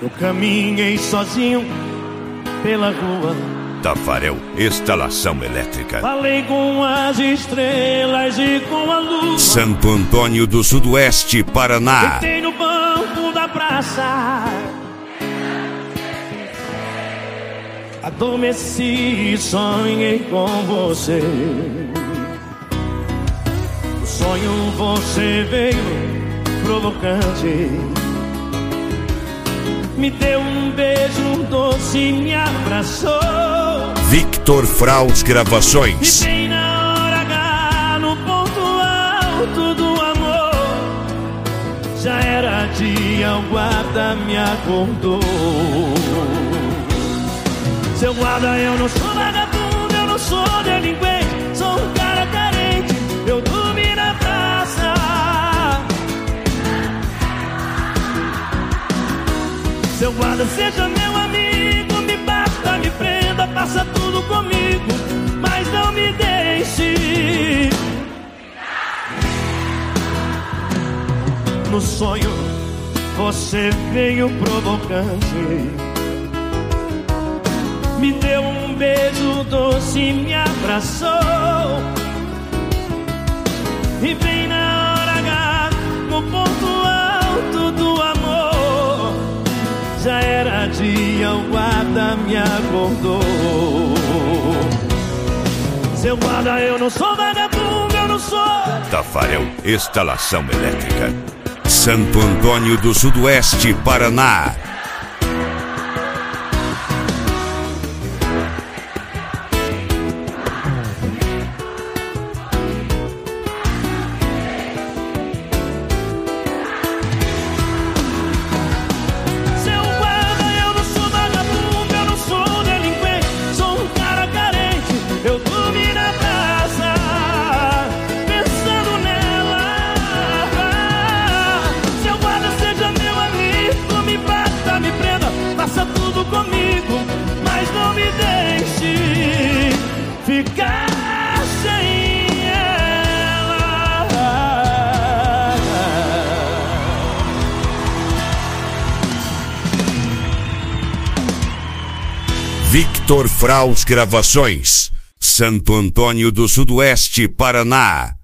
Eu caminhei sozinho pela rua. Tafarel Instalação Elétrica. Falei com as estrelas e com a lua. Santo Antônio do Sudoeste, Paraná. Sentei no banco da praça. Adormeci e sonhei com você. No sonho você veio provocante. Me deu um beijo doce e me abraçou. Victor Fraus Gravações. E bem na hora H, no ponto alto do amor, já era dia, o guarda me acordou. Seu guarda, eu não sou vagabundo, eu não sou delinquente, sou um cara carente, eu dormi na praça. Seu guarda, seja meu amigo, me bata, me prenda, faça tudo comigo, mas não me deixe. No sonho você veio provocante. Me deu um beijo doce e me abraçou. E bem na hora H, no ponto alto do amor, já era dia, o guarda me acordou. Seu guarda, eu não sou vagabundo, eu não sou. Tafarel Instalação Elétrica. Santo Antônio do Sudoeste, Paraná. Ficar sem ela. Victor Fraus Gravações. Santo Antônio do Sudoeste, Paraná.